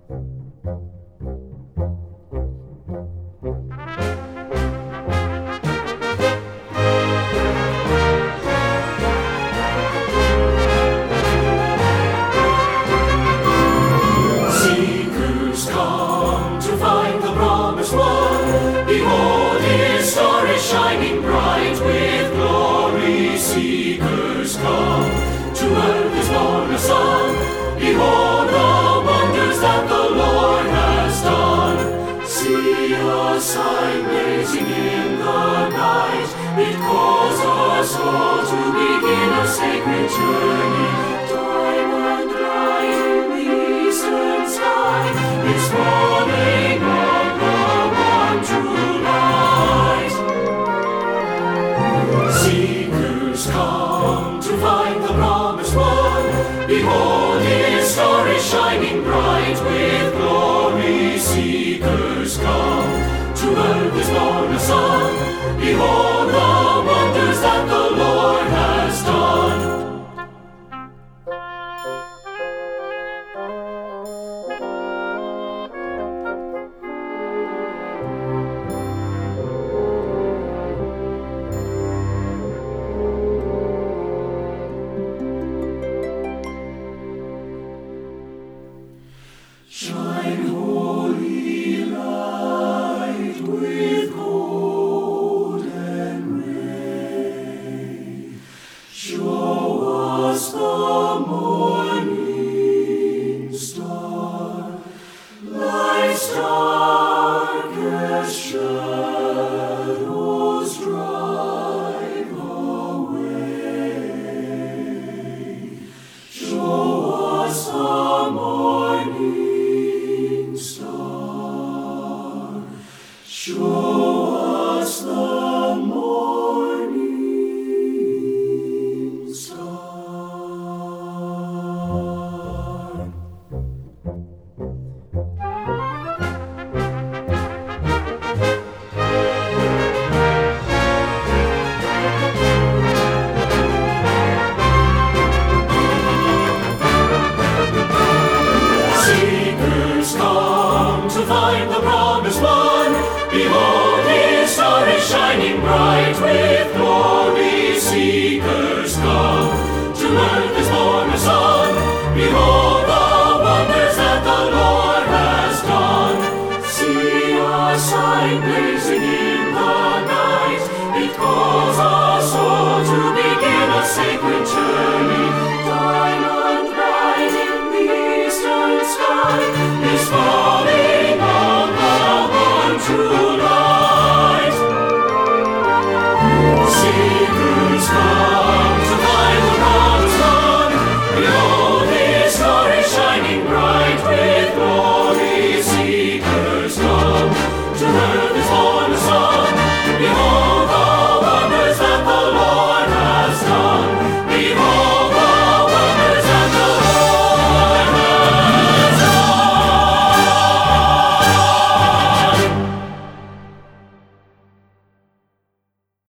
Behold, his star is shining bright with glory. Seekers come, to earth is born a son. Behold the wonders that the Lord has done. See a sign blazing in the night. It calls us all to begin a sacred journey. Diamond bright in the eastern sky, it's falling on the one true light. Seekers come to find the promised one. Behold, his star is shining bright with glory. Seekers come, to earth is born a son. Behold the wonders that the Lord has done. Shine, holy light, with golden ray. Show us the morning star. Life's darkest shadows drive away. Show us the morning star. Show us the morning star. Seekers come to find the promised one. Behold, his star is shining bright with glory. Seekers come, to earth is born a son. Behold the wonders that the Lord has done. See a sign blazing in the night. It calls us all to begin a sacred journey. Diamond bright in the eastern sky is falling on the one true light. Seekers come to find the promised one. Behold, his star is shining bright with glory. Seekers come to